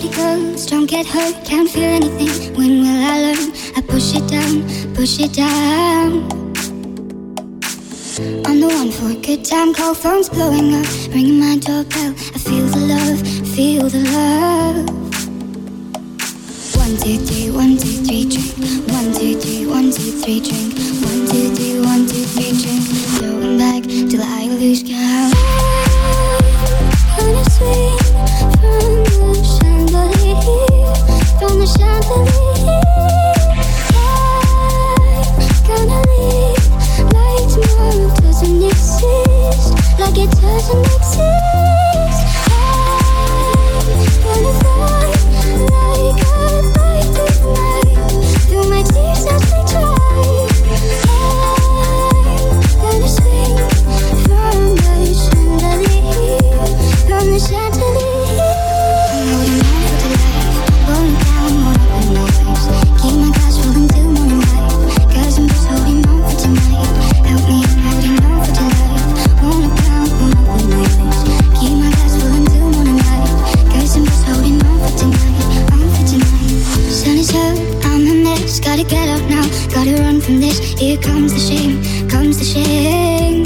body goes, don't get hurt, can't feel anything. When will I learn? I push it down, push it down. I'm the one for a good time, call phones blowing up, ringing my doorbell. I feel the love, feel the love. 1, 2, 3, 1, 2, 3, drink. 1, 2, 3, 1, 2, 3, drink. 1, 2, 3, 1, 2, 3, drink. Going back till I lose count. Gonna swing from the chandelier, from the chandelier. I'm gonna live like tomorrow doesn't exist, like it doesn't exist. I'm gonna fly like a bird tonight, through my tears as they dry. I'm gonna swing from the chandelier, from the chandelier. I'm holding on for the light, rolling down, won't open my eyes. Keep my glass full until morning light, 'cause I'm just holding on for tonight. Help me, I'm holding on for tonight. Won't look down, won't open my eyes. Keep my glass full until morning light, 'cause I'm just holding on for tonight, on for tonight. Sun is up, I'm a mess, gotta get up now, gotta run from this. Here comes the shame, comes the shame.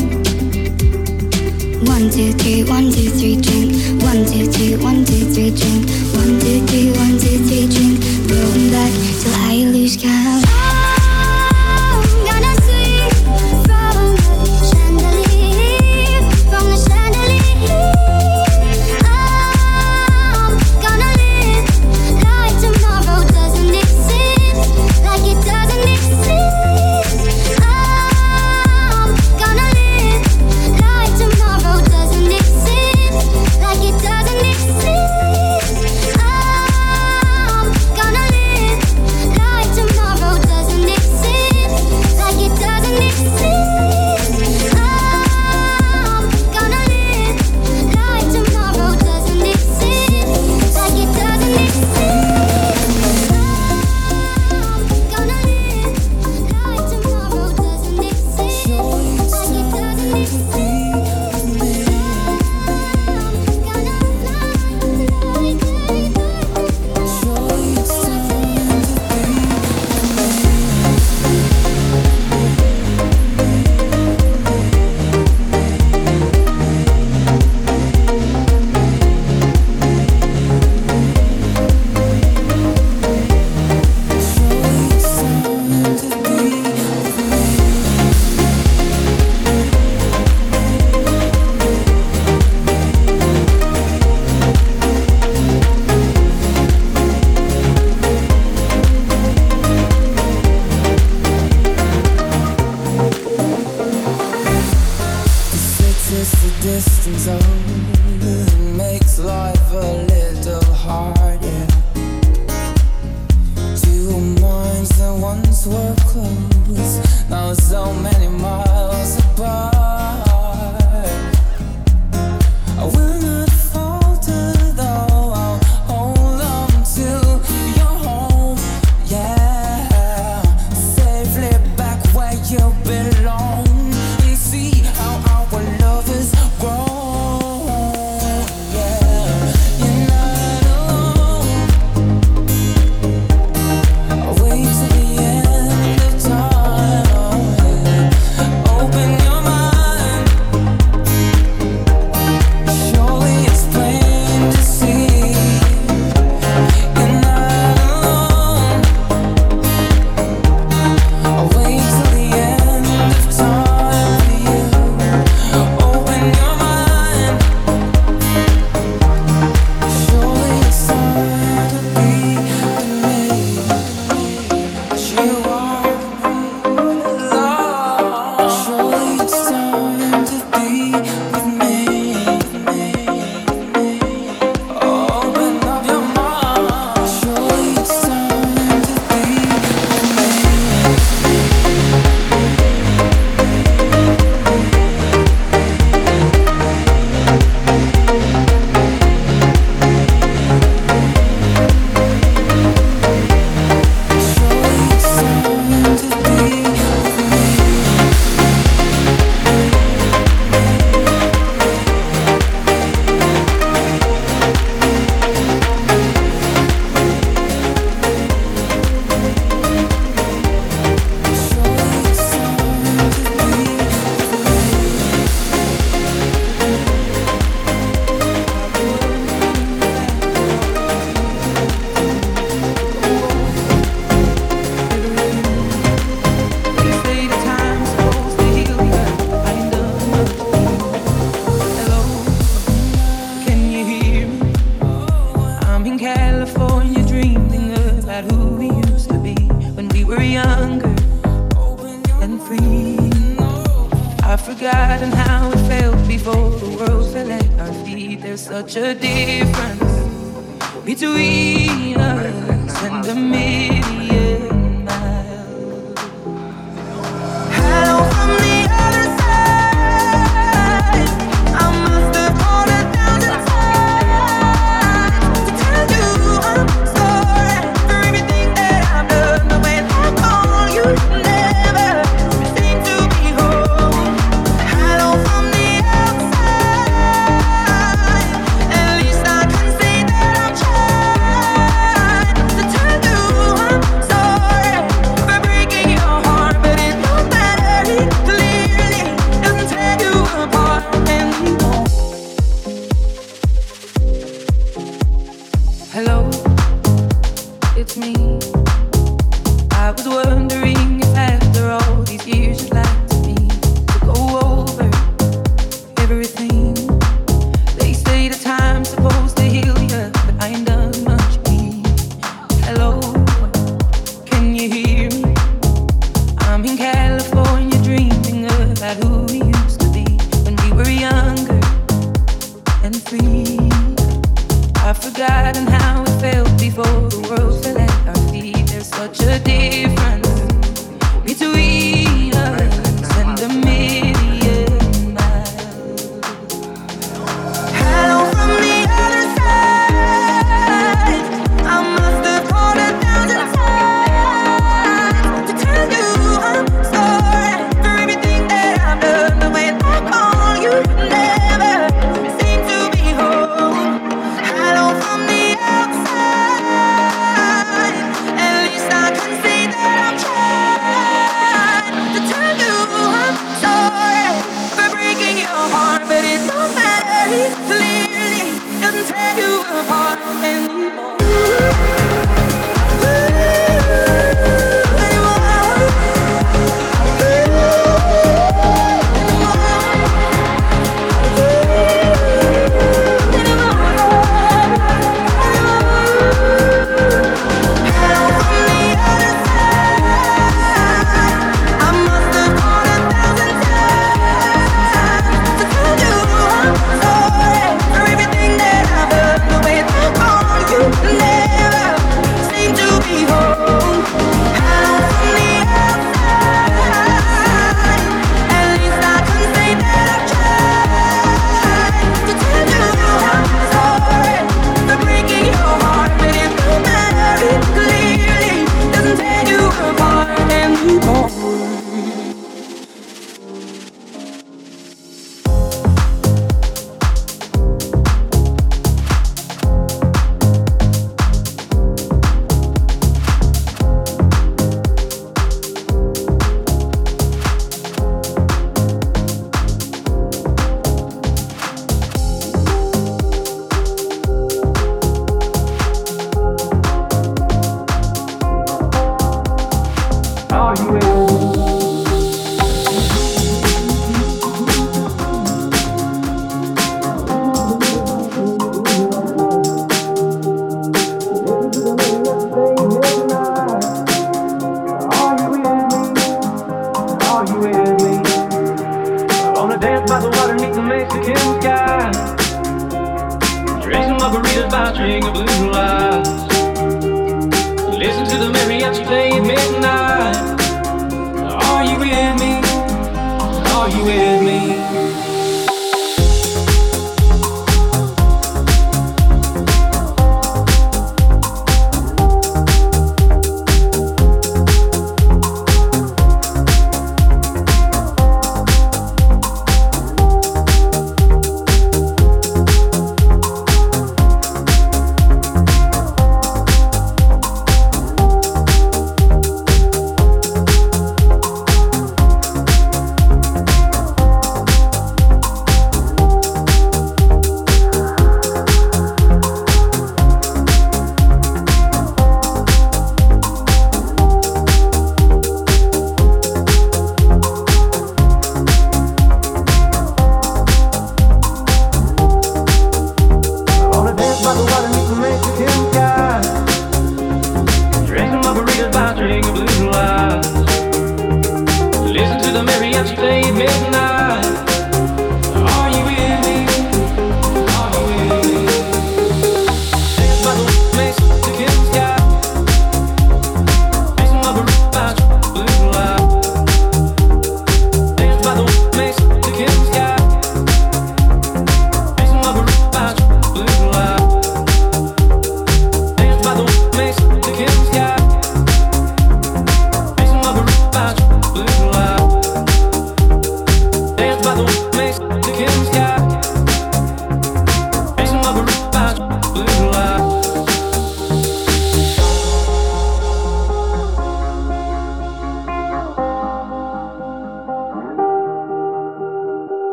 1, 2, 3, 1, 2, 3, drink. 1, 2, 3, 1, 2, 3, drink. 1, 2, 3, 1, 2, 3, drink. Rolling back till I lose count. I'm gonna swing from the chandelier, from the chandelier. I'm gonna live like tomorrow doesn't exist, like it doesn't exist. I'm gonna live like tomorrow doesn't exist, like it doesn't exist. I'm gonna live like tomorrow doesn't exist, like it doesn't exist. I'm gonna live like tomorrow doesn't exist, like it doesn't exist. I'm gonna live like tomorrow doesn't exist, like it doesn't exist. Distance makes life a little harder. Two minds that once were close, now so many miles apart. I will not falter though, I'll hold on to your home, yeah. Safely back where you belong, and see how our love is grown, yeah. You're not alone. I'll wait till the end of time. Open your mind. there's such a difference between us and a million miles. Hello from the other side. I must have called 1,000 times to tell you I'm sorry for everything that I've done. But when I call you, never seem to be home. Hello from the outside. At least I can say that I'm trying to tell you I'm sorry for breaking your heart, but it don't matter. It clearly doesn't tear you apart anymore. Hello, it's me. I was wondering if after all these years you'd like me to go over everything. They say the time's supposed to heal you, but I ain't done much healing. Hello, can you hear me? I'm in California dreaming about who we used to be when we were younger and free. I've forgotten how it felt before the world fell at our feet. There's such a difference between us and a million miles. Hello from the other side. I must have called 1,000 times to tell you I'm sorry for everything that I've done. But when I call you, never seem to be home. Hello from the outside. At least I can say that I'm trying to tell you I'm sorry for breaking your heart, but it don't matter. It clearly doesn't tear you apart anymore.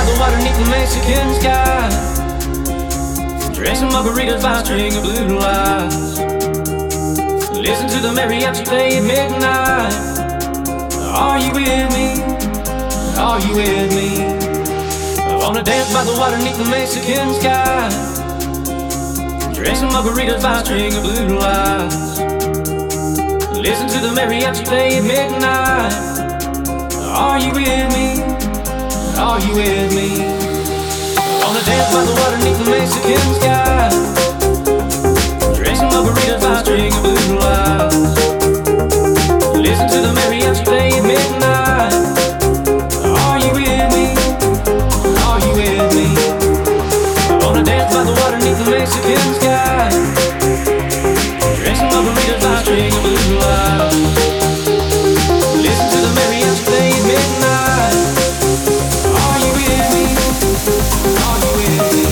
by the water beneath the Mexican sky, drinking margaritas by a string of blue lights. Listen to the mariachi play at midnight. Are you with me? Are you with me? I wanna dance by the water beneath the Mexican sky, drinking margaritas by a string of blue lights. Listen to the mariachi play at midnight. Are you with me? Are you with me? I wanna dance by the water beneath the Mexican sky, drinking margaritas by a string of blue lights. Listen to the mariachi play at midnight. Are you with me? Are you with me? I wanna dance by the water beneath the Mexican sky, drinking margaritas by a string of blue lights. Listen to the mariachi play at midnight. Are you with me? Are you with me?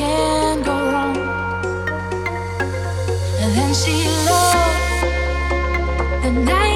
can go wrong. And then she loved the night.